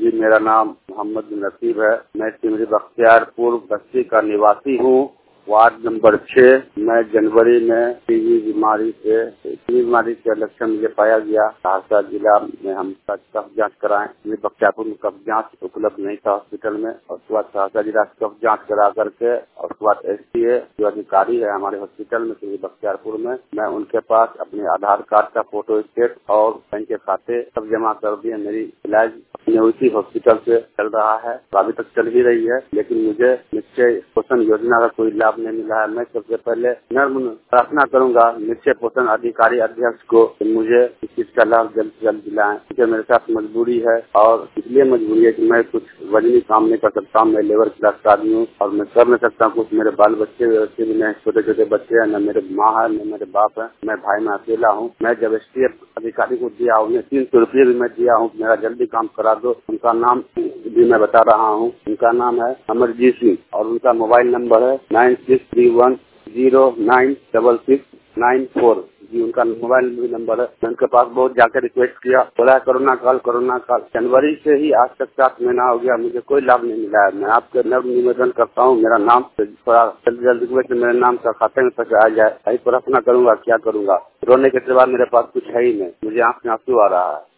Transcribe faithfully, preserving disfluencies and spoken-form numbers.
जी, मेरा नाम मोहम्मद नसीब है। मैं सिमरी बख्तियारपुर बस्ती का निवासी हूँ, वार्ड नंबर छह। मैं जनवरी में टीबी बीमारी से टीबी बीमारी के लक्षण मुझे पाया गया। सहरसा जिला में हम कफ जांच कराएं, बख्तियारपुर में कफ जांच उपलब्ध नहीं था हॉस्पिटल में, और उसके बाद सहरसा जिला कफ जांच करा करके और उसके बाद एस टी ए जो अधिकारी है हमारे हॉस्पिटल में टीबी बख्तियारपुर में, मैं उनके पास अपने आधार कार्ड का फोटो स्टेट और बैंक के खाते सब जमा कर दिए। मेरी इलाज अपने उसी हॉस्पिटल से चल रहा है, अभी तक चल ही रही है, लेकिन मुझे निश्चय पोषण योजना का कोई लाभ नहीं मिला है। मैं सबसे पहले नर्म प्रार्थना करूंगा निश्चय पोषण अधिकारी अध्यक्ष को कि मुझे इस चीज का लाभ जल्द से जल्द दिलाएं, क्योंकि मेरे साथ मजबूरी है, और इसलिए मजबूरी है कि मैं कुछ वजनी काम नहीं कर सकता हूँ। मैं लेबर क्लास का आदमी हूँ और मैं कर नहीं सकता कुछ। मेरे बाल बच्चे बच्चे भी नहीं, छोटे छोटे बच्चे हैं, न मेरे माँ है न मेरे बाप है, मैं भाई में अकेला हूँ। मैं जब एस टी एफ अधिकारी को दिया उन्हें तीन सौ रुपये भी मैं दिया हूँ, मेरा जल्दी काम करा दो। उनका नाम भी मैं बता रहा हूँ, उनका नाम है अमरजीत सिंह और उनका मोबाइल नंबर है nine six three one zero nine double six nine four जी। उनका मोबाइल नंबर है। मैं उनके पास बहुत जाकर रिक्वेस्ट किया, बोला कोरोना काल कोरोना काल जनवरी से ही आज तक सात महीना हो गया, मुझे कोई लाभ नहीं मिला है। मैं आपके नव निवेदन करता हूँ, मेरा नाम थोड़ा जल्दी जल्दी मेरे नाम का खाते में पैसा आ जाए। यही प्रार्थना करूंगा, क्या करूंगा, रोने के सिवा मेरे पास कुछ है ही नहीं। मुझे आंख में आंसू आ रहा है।